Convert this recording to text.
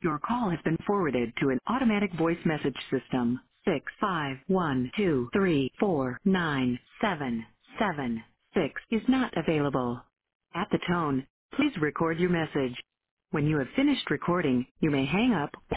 Your call has been forwarded to an automatic voice message system. 65123497776 is not available. At the tone, please record your message. When you have finished recording, you may hang up